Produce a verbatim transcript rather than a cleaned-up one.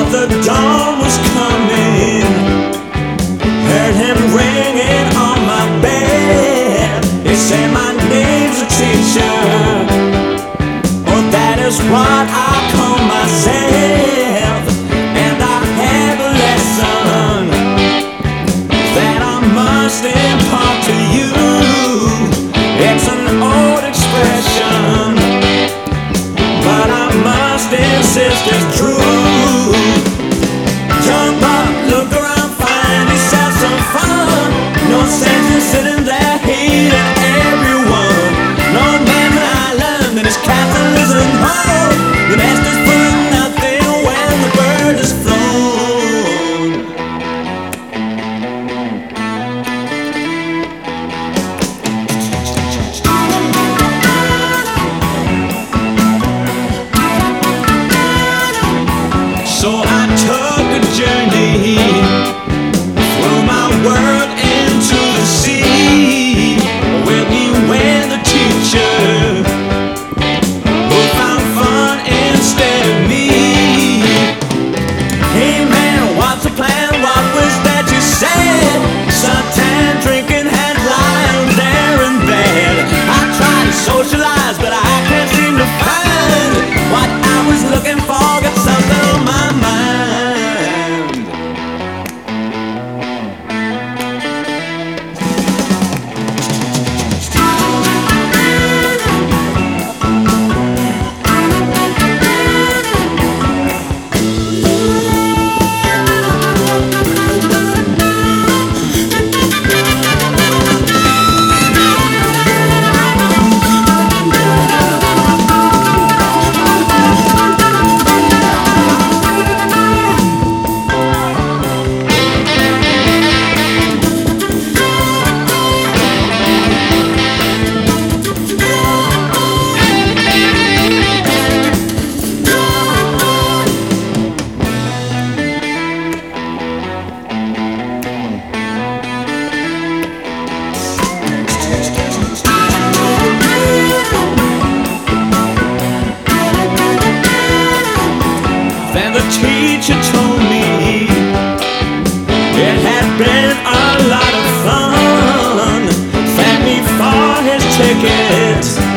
the dawn was coming. Heard him ringing on my bed. He said my name's a teacher. Oh, that is what I call myself. And I have a lesson that I must impart to you. It's an old expression, but I must insist it's true. Young buck, look around, find yourself some fun. No sense in sitting there hating everyone. No man that I learned that his castle isn't home. The nest is full of nothing when the bird is flown. So I took a journey through my world into the sea. With me went the teacher who found fun instead of me. Hey man, what's the plan? What was that you said? Suntan drinking, had lions there in bed. I tried to socialize, but I can't seem to find what I was looking for. Got something on my mind. Then the teacher told me it had been a lot of fun. Thanked me for his ticket.